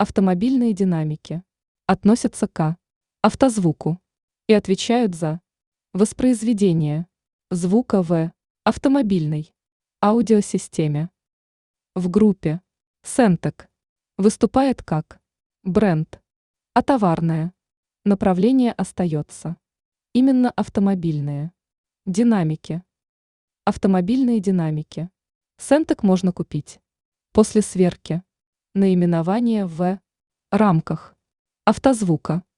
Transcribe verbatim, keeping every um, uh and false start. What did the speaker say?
Автомобильные динамики относятся к автозвуку и отвечают за воспроизведение звука в автомобильной аудиосистеме. В группе Сентек выступает как бренд, а товарное направление остается именно автомобильные динамики. Автомобильные динамики Сентек можно купить после сверки наименования в рамках автозвука.